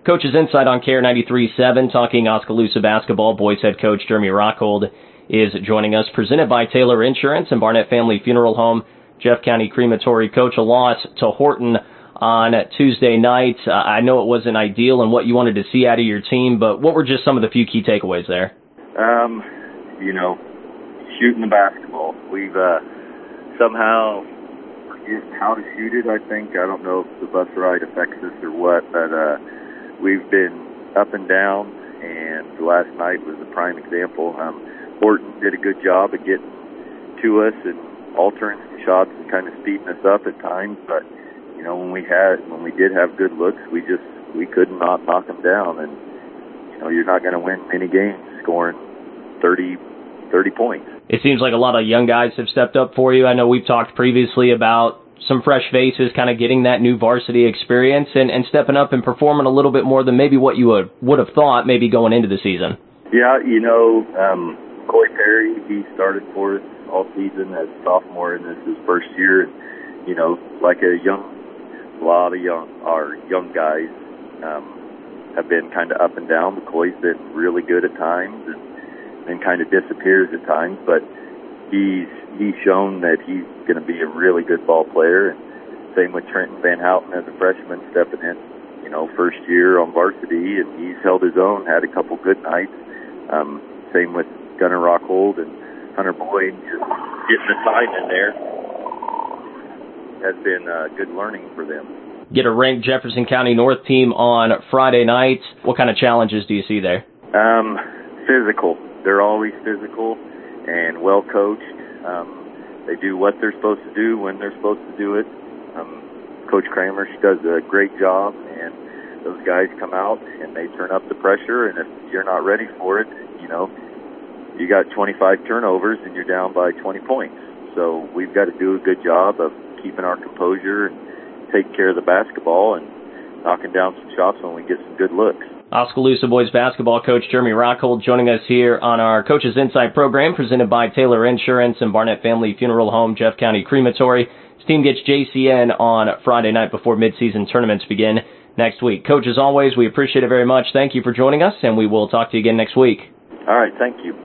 Coach's Insight on KARE 93.7, talking Oskaloosa basketball. Boys head coach Jeremy Rockhold is joining us, presented by Taylor Insurance and Barnett Family Funeral Home, Jeff County Crematory. Coach, a loss to Horton on Tuesday night. I know it wasn't ideal and what you wanted to see out of your team, but what were just some of the few key takeaways there? Shooting the basketball. We've somehow forget how to shoot it, I think. I don't know if the bus ride affects us or what, but we've been up and down, and last night was a prime example. Horton did a good job of getting to us and altering shots and kind of speeding us up at times, but when we did have good looks, we could not knock them down, and you're not going to win many games scoring 30 points. It seems like a lot of young guys have stepped up for you. I know we've talked previously about some fresh faces kind of getting that new varsity experience and stepping up and performing a little bit more than maybe what you would have thought maybe going into the season. Yeah, Coy Perry, he started for us all season as a sophomore, and this is his first year. Like a lot of our young guys have been kind of up and down. McCoy's been really good at times and kind of disappears at times, but he's shown that he's going to be a really good ball player. And same with Trenton Van Houten as a freshman stepping in, first year on varsity, and he's held his own, had a couple good nights. Same with Gunnar Rockhold and Hunter Boyd, just getting the time in there has been good learning for them. Get a ranked Jefferson County North team on Friday night. What kind of challenges do you see there? Physical. They're always physical and well coached. They do what they're supposed to do when they're supposed to do it. Coach Kramer, she does a great job, and those guys come out and they turn up the pressure, and if you're not ready for it, you got 25 turnovers and you're down by 20 points. So we've got to do a good job of keeping our composure and taking care of the basketball and knocking down some shots when we get some good looks. Oskaloosa boys basketball coach Jeremy Rockhold joining us here on our Coach's Insight program, presented by Taylor Insurance and Barnett Family Funeral Home, Jeff County Crematory. His team gets JCN on Friday night before midseason tournaments begin next week. Coach, as always, we appreciate it very much. Thank you for joining us, and we will talk to you again next week. All right, thank you.